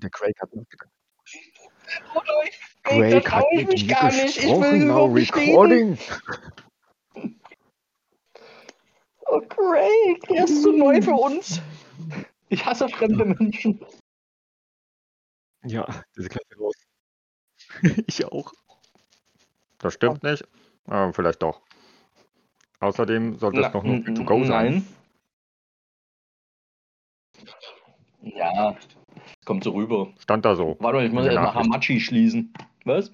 der Craig hat mitgedacht. Oder da Craig traue hat ich mit mich mir gar nicht. Ich will gesprochen, es now überhaupt bestätigen. recording. Oh, Craig, der ist zu neu für uns. Ich hasse fremde Menschen. Ja, diese Klasse raus. Ich auch. Das stimmt nicht, aber vielleicht doch. Außerdem sollte es noch nur für to go sein. Nein. Ja, kommt so rüber. Stand da so. Warte mal, ich muss in der erstmal Nachricht. Hamachi schließen. Was?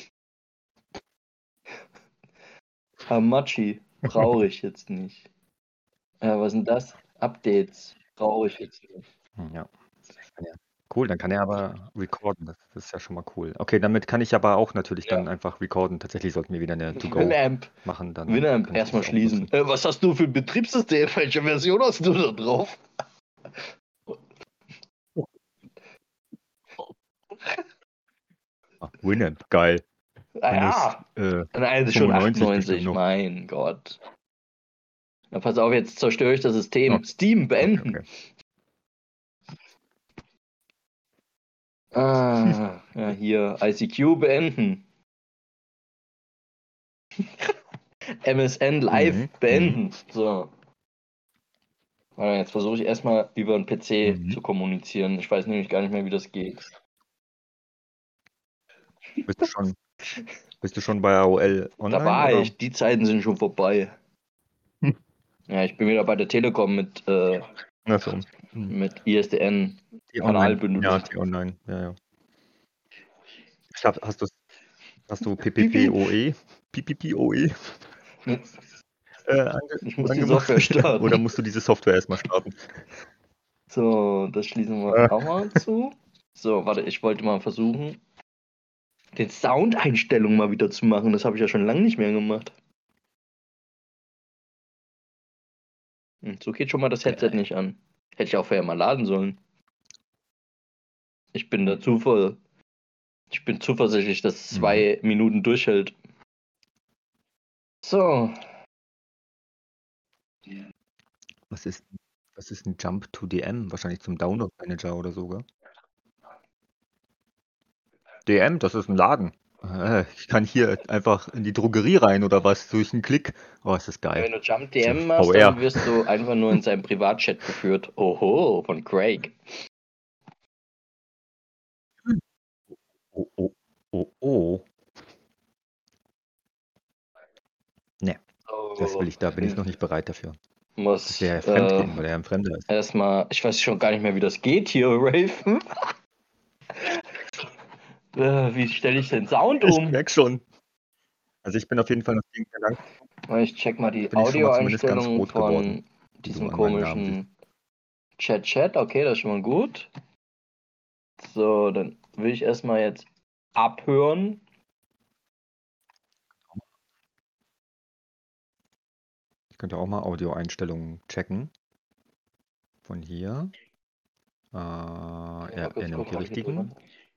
Hamachi brauche ich jetzt nicht. Was ist denn das? Updates brauche ich jetzt nicht. Ja. Cool, dann kann er aber recorden. Das ist ja schon mal cool. Okay, damit kann ich aber auch natürlich dann einfach recorden. Tatsächlich sollten wir wieder eine To-Go Winamp. machen. Dann Winamp kann ich erstmal das auch schließen. nutzen. Was hast du für ein Betriebssystem? Welche Version hast du da drauf? Winamp, geil. Ja. Nein, das ist schon 95 bestimmt 98. noch. Mein Gott. Na, pass auf, jetzt zerstöre ich das System. Okay. Steam beenden. Okay. Ja, hier, ICQ beenden. MSN Live beenden. So. Jetzt versuche ich erstmal über einen PC zu kommunizieren. Ich weiß nämlich gar nicht mehr, wie das geht. Bist du schon bei AOL online? Da war oder? ich. Die Zeiten sind schon vorbei. Ja, ich bin wieder bei der Telekom mit ISDN. Kanalbündel. Ja, T-Online. Ja. Hast du PPPoE? PPPoE? Ich muss die Software starten. Oder musst du diese Software erstmal starten? So, das schließen wir auch mal zu. So, warte, ich wollte mal versuchen, den Soundeinstellungen mal wieder zu machen. Das habe ich ja schon lange nicht mehr gemacht. Und so geht schon mal das Headset nicht an. Hätte ich auch vorher mal laden sollen. Ich bin zuversichtlich, dass es 2 Minuten durchhält. So. Was ist ein Jump to DM? Wahrscheinlich zum Download Manager oder so, gell? DM, das ist ein Laden. Ich kann hier einfach in die Drogerie rein oder was durch einen Klick. Oh, ist das geil. Wenn du Jump DM machst, dann wirst du einfach nur in seinem Privatchat geführt. Oho, von Craig. Oh. Ne, da bin ich noch nicht bereit dafür. Das wäre ja Fremdgehen, weil er ein Fremder ist. Erstmal, ich weiß schon gar nicht mehr, wie das geht hier, Raven. Wie stelle ich den Sound um? Ich merke schon. Also ich bin auf jeden Fall noch gegen Gedanken. Ich check mal die Audioeinstellungen von diesem komischen Chat. Okay, das ist schon mal gut. So, dann will ich erstmal jetzt abhören. Ich könnte auch mal Audioeinstellungen checken. Von hier. Er nimmt die richtigen.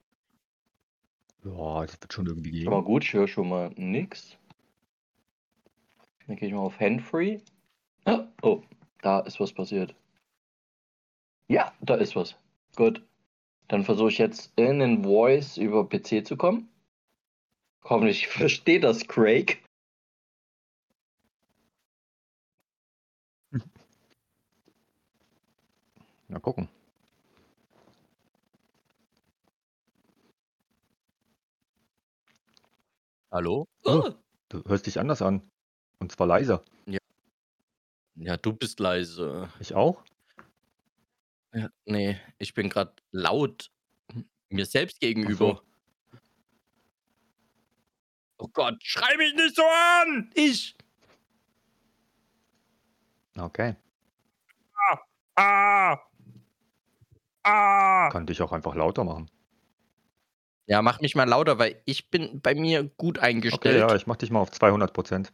Ja, das wird schon irgendwie gehen. Schon mal gut, ich höre schon mal nix. Dann gehe ich mal auf Handfree. Oh, da ist was passiert. Ja, da ist was. Gut. Dann versuche ich jetzt in den Voice über PC zu kommen. Hoffentlich versteht das Craig. Na gucken. Hallo? Oh, du hörst dich anders an. Und zwar leiser. Ja, du bist leise. Ich auch? Ja, nee, ich bin gerade laut mir selbst gegenüber. So. Oh Gott, schrei mich nicht so an! Okay. Ah! Kann dich auch einfach lauter machen. Ja, mach mich mal lauter, weil ich bin bei mir gut Okay, eingestellt. ja, ich mach dich mal auf 200%.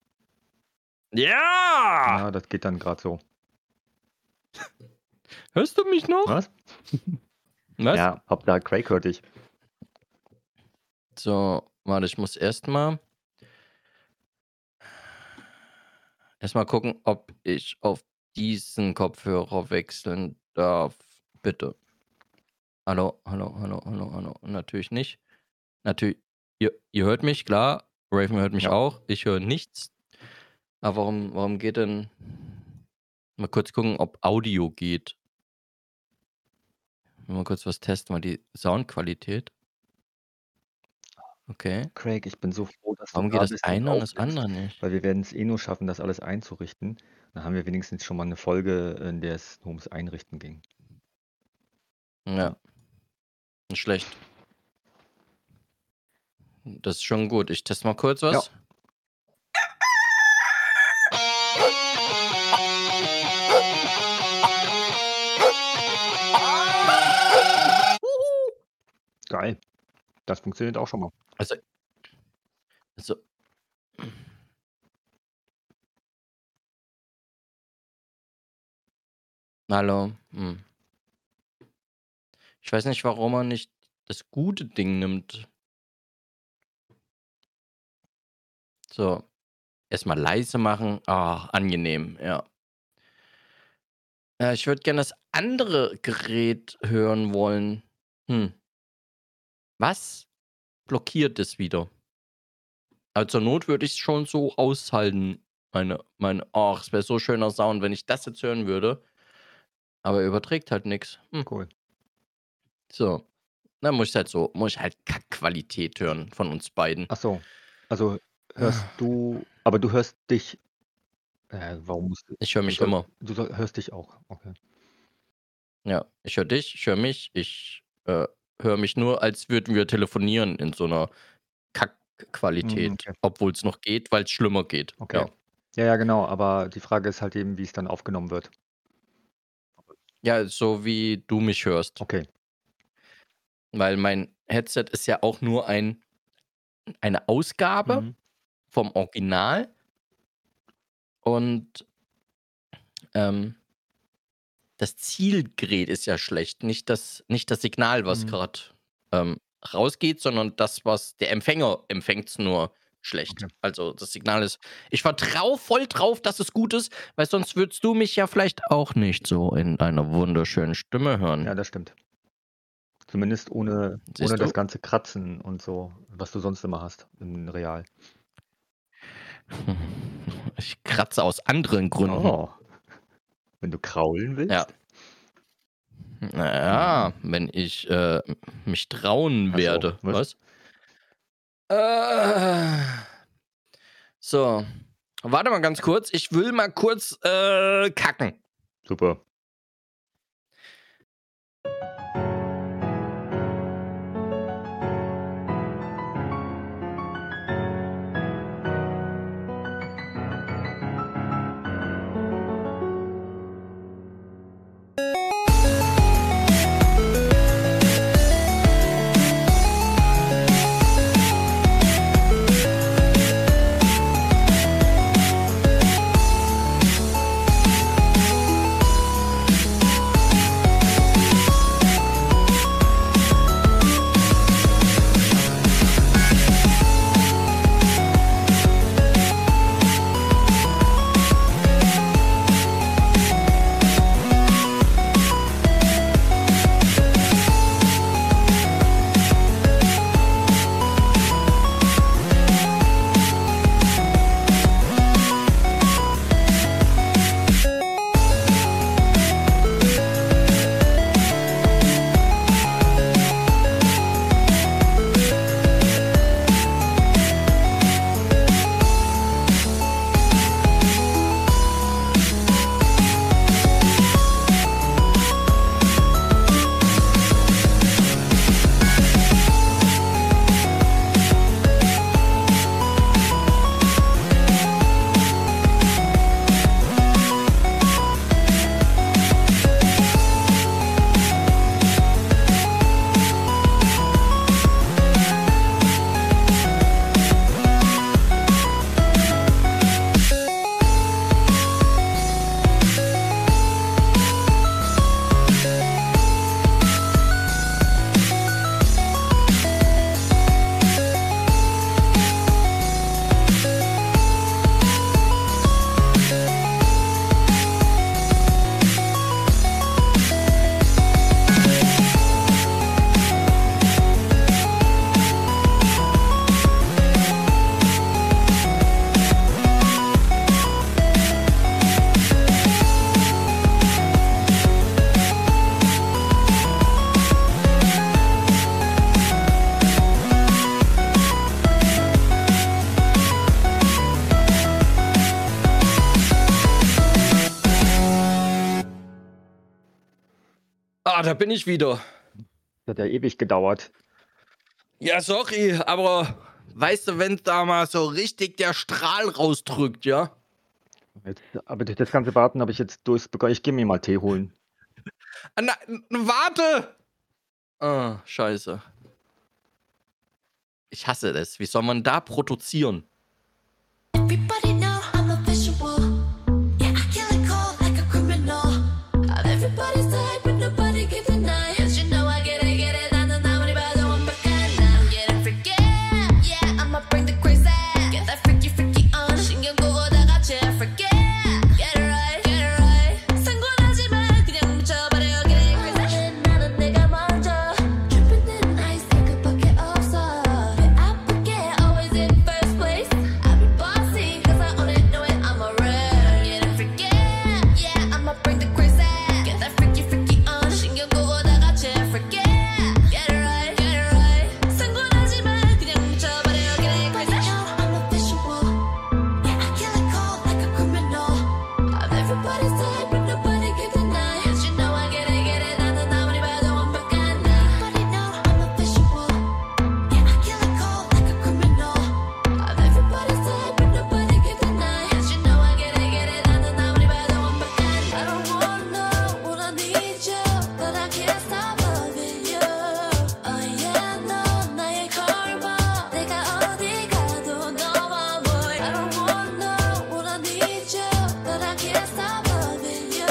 Ja! Ja, das geht dann gerade so. Hörst du mich noch? Was? Was? Ja, Hauptsache Craig hört dich. So, warte, ich muss erstmal gucken, ob ich auf diesen Kopfhörer wechseln darf. Bitte. Hallo, hallo, hallo, hallo, hallo. Natürlich nicht. Natürlich, ihr hört mich, klar. Raven hört mich Ja. auch. Ich höre nichts. Aber warum geht denn. Mal kurz gucken, ob Audio geht. Mal kurz was testen, mal die Soundqualität. Okay. Craig, ich bin so froh, dass du Warum da geht das bist und eine und das aufnimmst, andere nicht? weil wir werden es eh nur schaffen, das alles einzurichten. Dann haben wir wenigstens schon mal eine Folge, in der es nur ums Einrichten ging. Ja. Nicht schlecht. Das ist schon gut. Ich teste mal kurz was. Geil. Das funktioniert auch schon mal. Also. Hallo. Ich weiß nicht, warum er nicht das gute Ding nimmt. So. Erstmal leise machen. Ah, angenehm, ja. Ich würde gerne das andere Gerät hören wollen. Was blockiert es wieder? Also zur Not würde ich es schon so aushalten. Es wäre so schöner Sound, wenn ich das jetzt hören würde. Aber er überträgt halt nichts. Cool. So. Dann muss ich halt Kackqualität hören von uns beiden. Ach so. Also hörst du, aber du hörst dich. Warum musst du? Ich höre mich Du immer. hörst dich auch. Okay. Ja, ich höre dich, ich höre mich, ich höre mich nur, als würden wir telefonieren in so einer Kackqualität, Okay. obwohl es noch geht, weil es schlimmer geht. Okay. Ja, genau. Aber die Frage ist halt eben, wie es dann aufgenommen wird. Ja, so wie du mich hörst. Okay. Weil mein Headset ist ja auch nur eine Ausgabe vom Original und das Zielgerät ist ja schlecht, nicht das Signal, was gerade rausgeht, sondern das, was der Empfänger empfängt's nur schlecht. Okay. Also das Signal ist. Ich vertraue voll drauf, dass es gut ist, weil sonst würdest du mich ja vielleicht auch nicht so in einer wunderschönen Stimme hören. Ja, das stimmt. Zumindest ohne Siehst das du? ganze Kratzen und so, was du sonst immer hast in real. Ich kratze aus anderen Gründen. Oh. Wenn du kraulen willst? Ja. Naja, wenn ich mich trauen Ach so, werde. was? So. Warte mal ganz kurz. Ich will mal kurz kacken. Super. Ah, da bin ich wieder. Das hat ja ewig gedauert. Ja, sorry, aber weißt du, wenn da mal so richtig der Strahl rausdrückt, ja? Aber durch das ganze Warten habe ich jetzt durchbekommen. Ich gehe mir mal Tee holen. Na, warte! Ah, scheiße. Ich hasse das. Wie soll man da produzieren? Everybody know I'm a visual. Yeah, I kill it cold like a criminal. On everybody's side, but nobody can deny. 'Cause you know I get it. 나는 아무리 봐도 완벽한 나. I'm getting freaky. Yeah, I'ma bring the crazy. Get that freaky on. 신경 끄고 다 같이 freaky. Get it right. 상관하지 마, 그냥 묻혀버려. Getting crazy. 나는 내가 먼저. Dripping in ice, 그밖에 없어. 배 아프게 always in first place. I be bossy, 'cause I own it, know it, I'm a red. Getting freaky. Yeah, I'ma bring the crazy. Get that freaky on. 신경 끄고 다 같이 freaky. Get it right. 상관하지 마, 그냥 묻혀버려. Getting crazy. I'm a visual. Yeah, I kill it cold like a criminal. On everybody's side, but nobody can deny. 'Cause you know I get it. 나는 아무리 봐도 완벽한 나. Everybody know I'm a visual. Yeah, I kill it cold like a criminal. On everybody's side, but nobody can deny. 'Cause you know I get it. 나는 아무리 봐도 완벽한 나. I don't wanna know what I need you, but I can't stop loving you. Oh yeah, 너 나의 karma. 내가 어디 가도 너와 boy. I don't wanna know what I need you, but I can't stop loving you.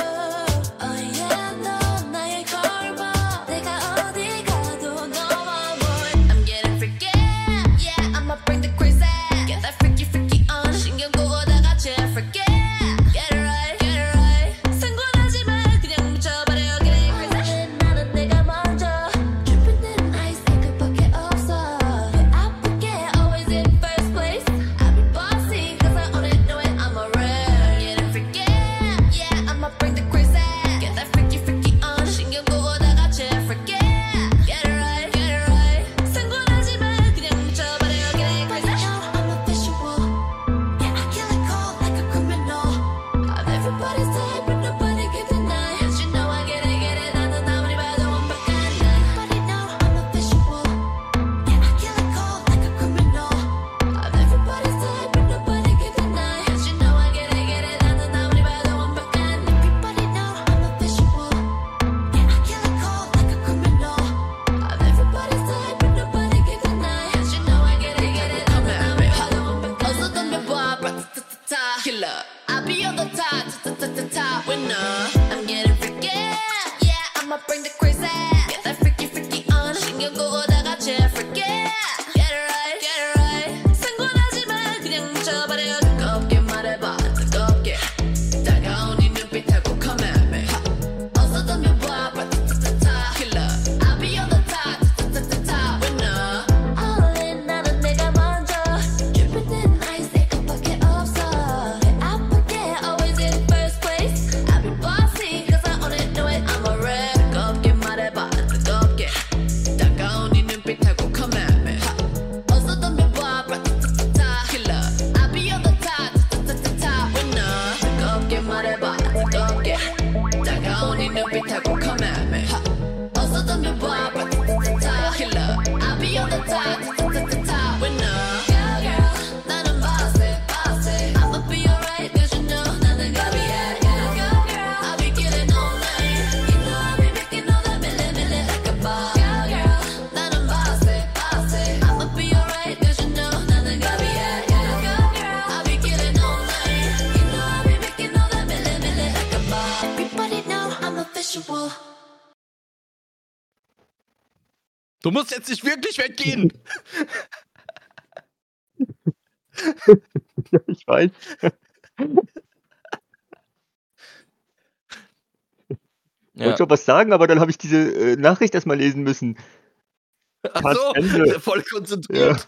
Oh yeah, 너 나의 karma. 내가 어디 가도 너와 boy. I'm getting freaky. Yeah, I'ma bring the crazy. Get that freaky on. 신경 끄고 다 같이 freaky. Get it right. 상관하지 마, 그냥 묻혀버려. Getting crazy. 나는 내가 먼저. Dripping in ice, 그밖에 없어. 배 아프게 always in first place. I be bossy, 'cause I own it, know it, I'm a red. Getting freaky. Yeah, I'ma bring the crazy. Get that freaky on. 신경 끄고 다 같이 freaky. Get it right. 상관하지 마, 그냥 묻혀버려. Getting crazy. I'm a visual. Yeah, I kill it cold like a criminal. On everybody's side, but nobody can deny. 'Cause you know I get it. 나는 아무리 봐도 완벽한 나. Everybody know I'm a visual. Yeah, I kill it cold like a criminal. On everybody's side, but nobody can deny. 'Cause you know I get it. 나는 아무리 봐도 완벽한 나. Everybody know I'm a visual. Yeah, I kill it cold like a criminal. On everybody's side, but nobody can deny. 'Cause you know I get it. 나는 아무리 봐도 완벽한 나. 어서 덤벼봐, 브라타타타 killer. I'll be on the top, ta-ta-ta-ta-ta winner. I'm getting freaky. Yeah, I'ma bring the crazy. Get that freaky on. 신경 끄고 다 같이 freaky. Get it right. 상관하지 마, 그냥 묻혀버려. 뜨겁게 말해봐, 뜨겁게. 다가온 이 눈빛하고 come at me. 어서 덤벼봐, 브라타타타 killer. I'll be on the top, ta-ta-ta-ta-ta winner. All in, 나는 내가 먼저. Dripping in ice, 그밖에 없어. 배 아프게 always in first place. I be bossy, 'cause I own it, know it, I'm a red. 뜨겁게 말해봐, 뜨겁게. 다가온 이 눈빛하고 come at me. 어서 덤벼봐, 브라타타타 killer. I'll be on the top, ta-ta-ta-ta-ta winner. 뜨겁게 말해봐, 뜨겁게. 다가온 이 눈빛하고 come at me. 어서 덤벼봐, 브라타타타 killer. I'll be on the top, ta-ta-ta-ta-ta winner. Girl, 나는 bossy. I'ma be alright, 'cause you know 나는 갑이야. Girl, I'll be killing all night. You know I'll be making all that milli like a boss. Girl, 나는 bossy. I'ma be alright, 'cause you know 나는 갑이야. Girl, I'll be killing all night. You know I'll be making all that milli like a boss. Everybody know I'm a visual. Du musst jetzt nicht wirklich weggehen. Ja, ich weiß. Ich wollte schon was sagen, aber dann habe ich diese Nachricht erstmal lesen müssen. Ach so, Ende. voll konzentriert.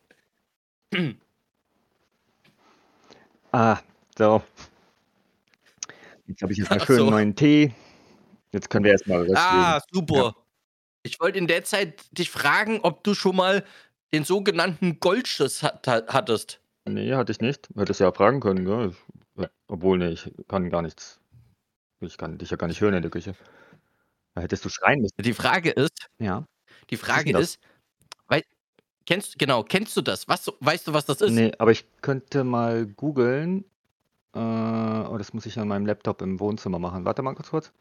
So. Jetzt habe ich jetzt mal Ach schön so. einen neuen Tee. Jetzt können wir erstmal was lesen. Super. Ja. Ich wollte in der Zeit dich fragen, ob du schon mal den sogenannten Goldschuss hattest. Nee, hatte ich nicht. Hättest ja fragen können, gell? Obwohl, nee, ich kann gar nichts. Ich kann dich ja gar nicht hören in der Küche. Da hättest du schreien müssen. Die Frage Ja. ist, kennst du das? Weißt du, was das ist? Nee, aber ich könnte mal googeln. Oh, das muss ich an meinem Laptop im Wohnzimmer machen. Warte mal kurz.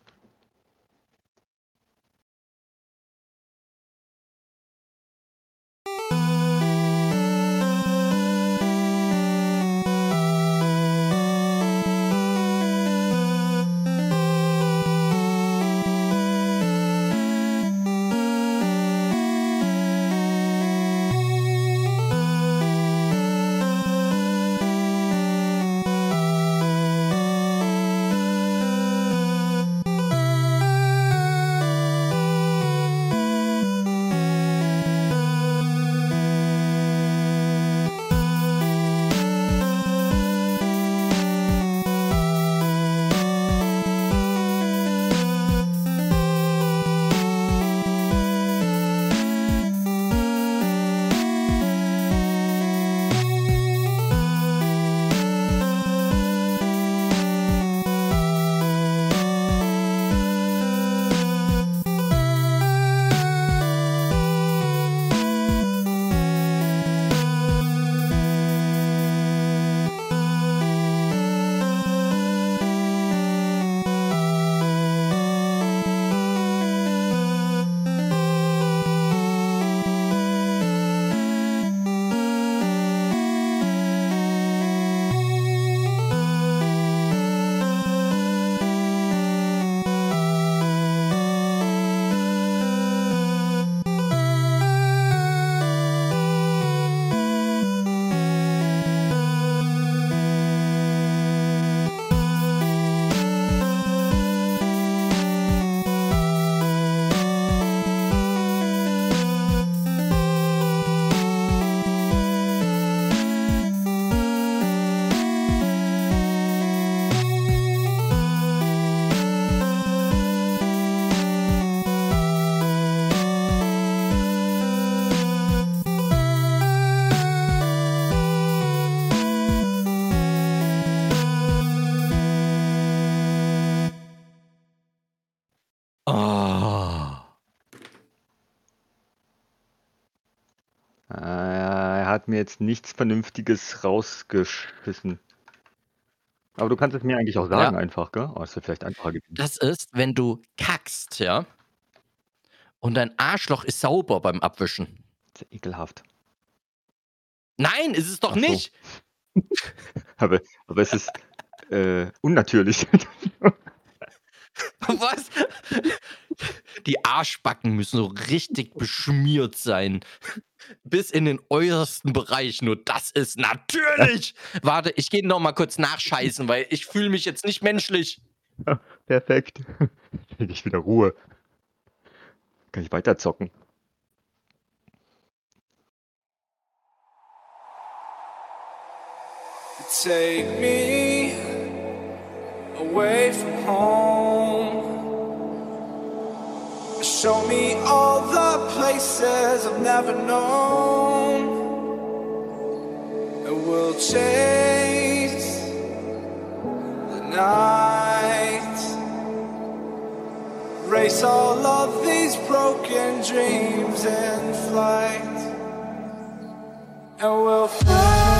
Er hat mir jetzt nichts Vernünftiges rausgeschissen. Aber du kannst es mir eigentlich auch sagen einfach, gell? Oh, das wäre vielleicht einfacher gewesen. Das ist, wenn du kackst, ja? Und dein Arschloch ist sauber beim Abwischen. Das ist ja ekelhaft. Nein, ist es doch Ach so. nicht. Aber es ist unnatürlich. Was? Die Arschbacken müssen so richtig beschmiert sein. Bis in den äußersten Bereich. Nur das ist natürlich. Warte, ich gehe noch mal kurz nachscheißen, weil ich fühle mich jetzt nicht menschlich. Perfekt. Krieg ich wieder Ruhe. Kann ich weiter zocken. Take me away from home. Show me all the places I've never known. And we'll chase the night. Race all of these broken dreams in flight. And we'll fly.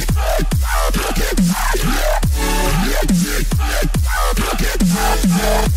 Yeah.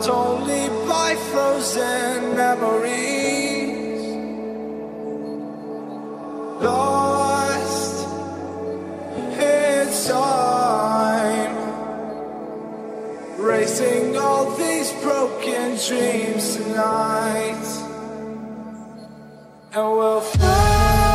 marked only by frozen memories. Lost in time, racing all these broken dreams tonight, and we'll fly.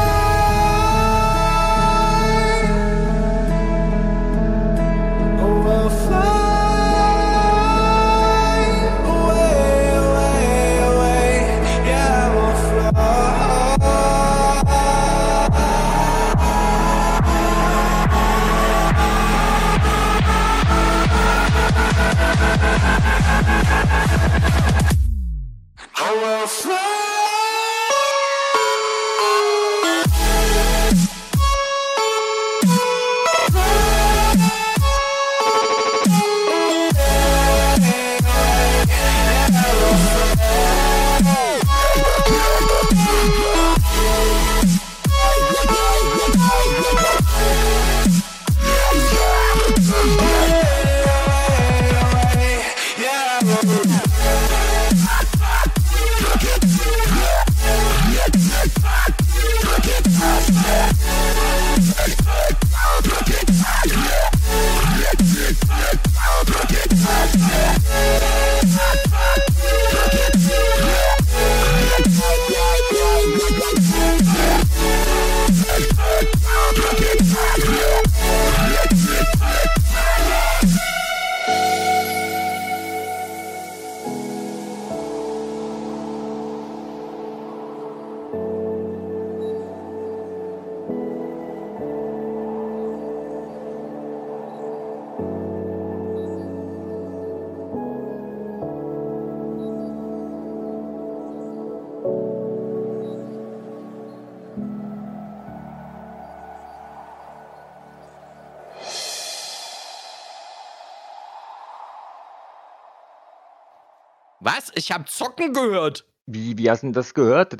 Was? Ich habe Zocken gehört. Wie hast du denn das gehört?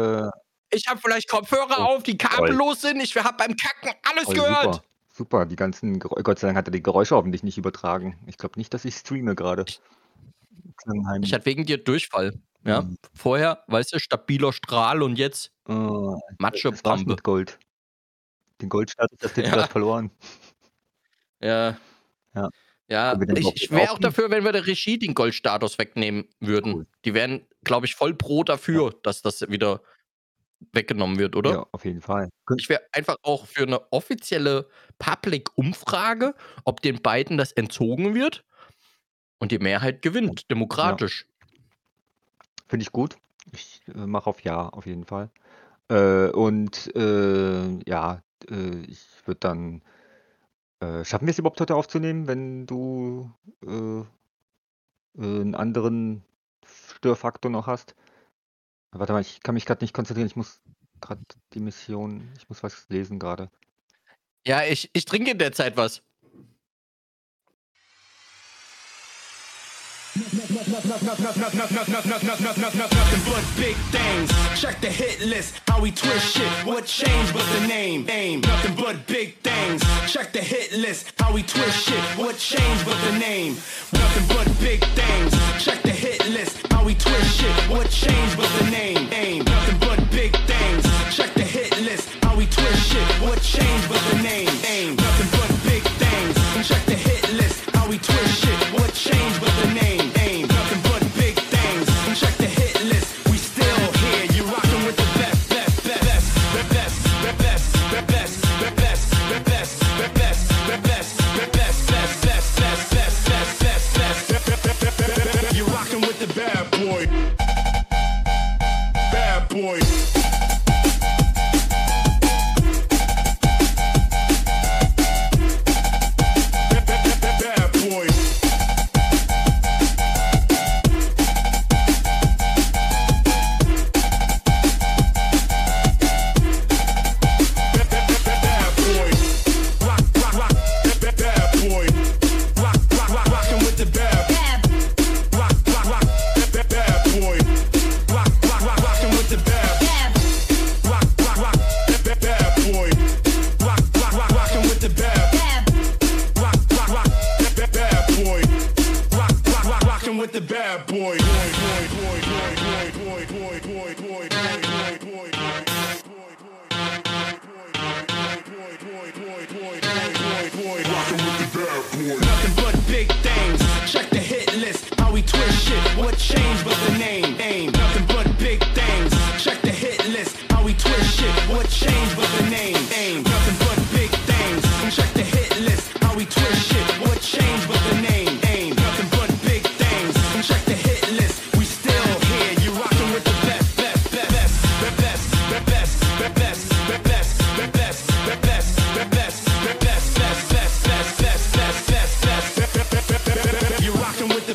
Ich habe vielleicht Kopfhörer auf, die kabellos sind. Ich habe beim Kacken alles gehört. Super. Super, die ganzen Gott sei Dank hat er die Geräusche hoffentlich nicht übertragen. Ich glaube nicht, dass ich streame gerade. Ich hatte wegen dir Durchfall. Ja, vorher, weißt du, stabiler Strahl und jetzt Matschepampe. Mit Gold. Den Goldstatus hast du jetzt gerade verloren. Ja. Ich wäre auch dafür, wenn wir der Regie den Goldstatus wegnehmen würden. Cool. Die wären, glaube ich, voll pro dafür, dass das wieder weggenommen wird, oder? Ja, auf jeden Fall. Ich wäre einfach auch für eine offizielle Public-Umfrage, ob den beiden das entzogen wird und die Mehrheit gewinnt, demokratisch. Ja. Finde ich gut. Ich mache auf Ja, auf jeden Fall. Ich würde dann schaffen wir es überhaupt heute aufzunehmen, wenn du einen anderen Störfaktor noch hast? Warte mal, ich kann mich gerade nicht konzentrieren. Ich muss gerade ich muss was lesen gerade. Ja, ich trinke in der Zeit was. Nothing but big things. Check the hit list. How we twist shit. What changed but the name? Nothing but big things. Check the hit list. How we twist shit. What changed but the name? Nothing but big things. Check the hit list. How we twist shit. What changed but the name? Nothing but big things. Check the hit list. How we twist shit. What changed but the name? Nothing but big things. Check the hit list. How we twist shit. What changed but the name? Nothing but big things. Check the hit list. We still here. You rockin' with the best, best, best, best, best, best, best, best, best, best, best, best, best, best, best, best, best, best. You rockin' with the bad boy. Bad boy. Bad boy. Rockin' with the bad boy. Nothing but big things. Check the hit list. How we twist shit. What changed but the name? Aim. Nothing but big things. Check the hit list. How we twist shit. What changed but the name? Aim. Nothing but big things. Check the hit list. How we twist shit. What changed but the name? Aim. Nothing but big things. Check the hit list. We still here. You rockin' with the best, best, best, best, best, best, best, best, best, best, best, best, best, best, best, best, best, best. You're rockin' with the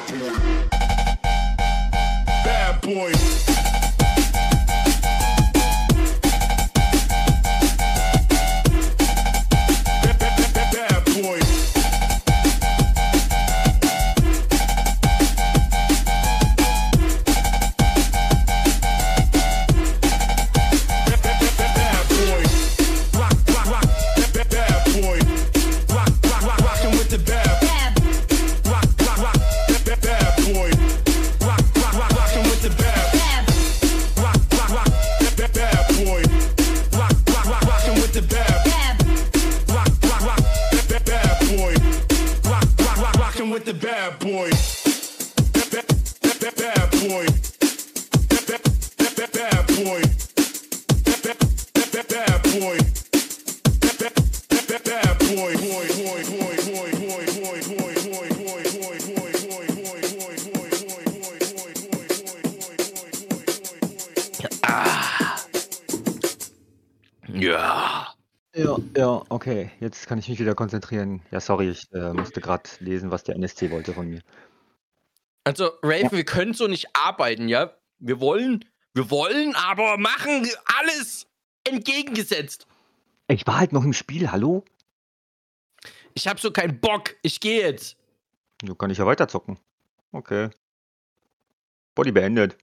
bad boy. Bad boy. Bad boy. Rock, rock, rock. Bad boy. Rock, rock, rock, rockin' with the bad. Rock, rock, rock. Bad boy. Rock, rock, rock, rockin' with the bad. Rock, rock, rock. Bad boy. Rock, rock, rock, rockin' with the bad. Rock, rock, rock. Bad boy. Rock, rock, rock, rockin' with the bad boy. Bad boy. Bad boy. Bad boy. Bad boy. Boy, boy, boy, boy, boy, boy, boy, boy, boy, boy, boy, boy, boy, boy, boy, Ja. Ja, okay. Jetzt kann ich mich wieder konzentrieren. Ja, sorry, ich musste gerade lesen, was der NSC wollte von mir. Also, Rafe, wir können so nicht arbeiten, ja? Wir wollen, aber machen alles entgegengesetzt. Ich war halt noch im Spiel, hallo? Ich hab so keinen Bock. Ich gehe jetzt. So kann ich ja weiterzocken. Okay. Body beendet.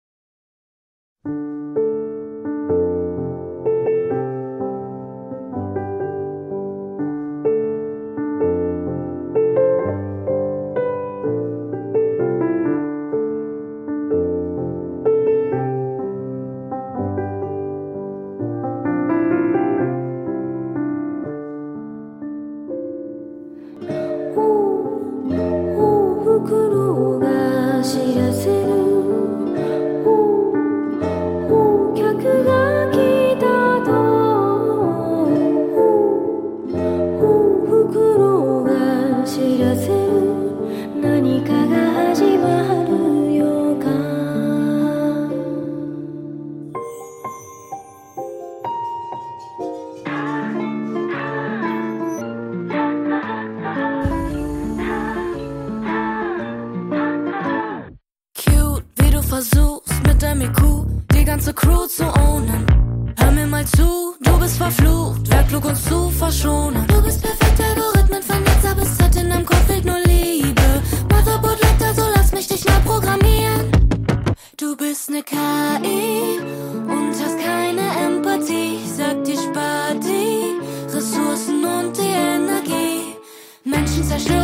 Cute, wie du versuchst, mit deinem IQ die ganze Crew zu ownen. Hör mir mal zu, du bist verflucht, wär klug uns zu verschonen. Du bist perfekt, Algorithmen vernetzt, aber es hat in deinem Kopf fehlt nur Liebe. Motherboard leckt, also lass mich dich neu programmieren. Du bist ne KI und hast keine Empathie. Sag dir, spar die Ressourcen und die Energie. Menschen zerstören